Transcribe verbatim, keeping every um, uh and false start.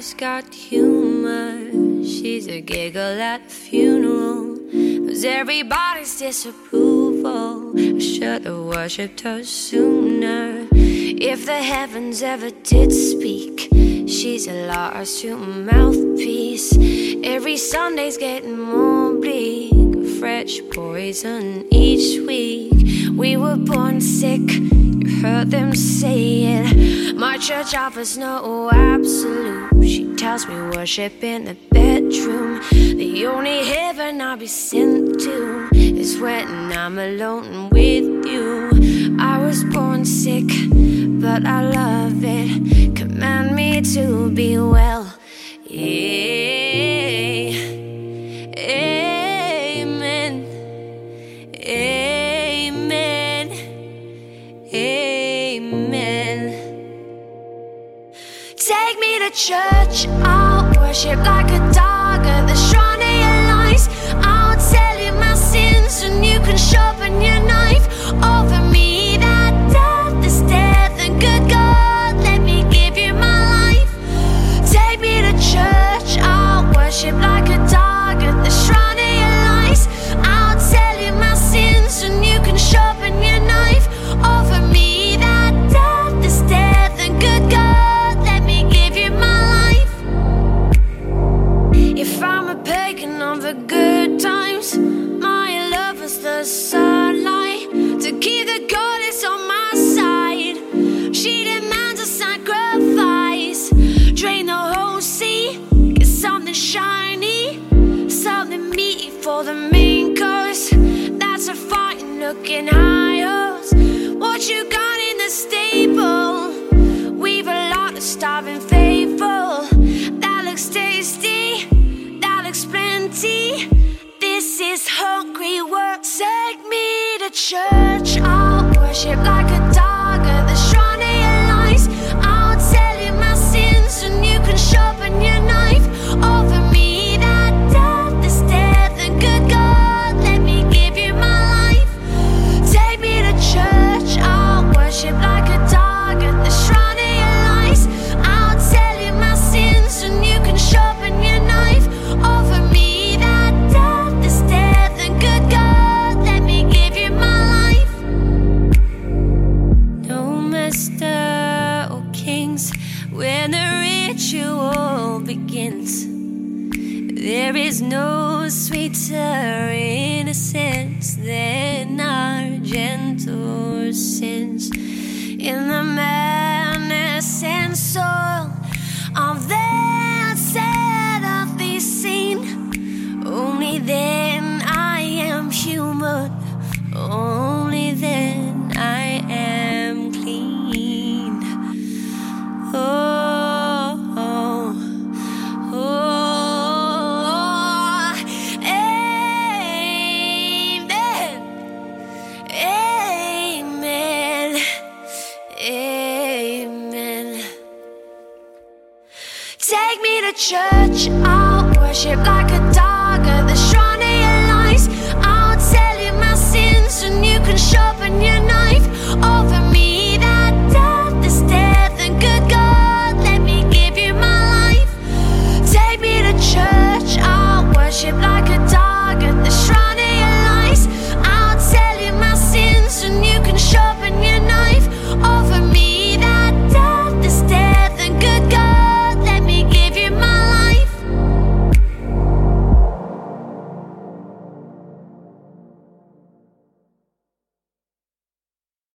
She's got humor. She's a giggle at a funeral. Knows everybody's disapproval. I should have worshipped her sooner. If the heavens ever did speak, she's a Lars-Human mouthpiece. Every Sunday's getting more bleak. Fresh poison each week. We were born sick, you heard them say it. My church offers no absolute. She tells me worship in the bedroom. The only heaven I'll be sent to is when I'm alone with you. I was born sick, but I love it. Command me to be well. Yeah. Amen. Amen. Amen. Take me to church, I'll worship like a dog at the shrine of your lies. I'll tell you my sins and you can sharpen your knife over me. That death is death, and good God, let me give you my life. Take me to church, I'll worship like a dog at the shrine of your lies. I'll tell you my sins and you can sharpen your knife over me. That death is death, and good God, let me give you my life. If I'm a pagan of the good times, my love is the sunlight to keep the goddess on my side. She demands a sacrifice. Drain the whole sea, get something shiny, something meaty for the main course. That's a fine looking high horse. What you got in the stable? We've a lot of starving faithful. That looks tasty, that looks plenty. This is hungry work. Take me to church, I'll worship like a dog at the shrine of your lies. I'll tell you my sins and you can sharpen your knife over me. That death is death, and good God, let me give you my life. Take me to church, I'll worship like a dog at the shrine of your lies. I'll tell you my sins and you can sharpen your knife over me. That death is death, and good God, let me give you my life. No master or kings when the ritual begins. There is no sweeter innocence than our gentle sins. In the madness and soil of that sad earthly scene, only then I am human. Only then I am clean. Oh, oh, oh, amen, amen, amen. Take me to church, I'll worship like a dog at the shrine of your lies. I'll tell you my sins and you can sharpen your knife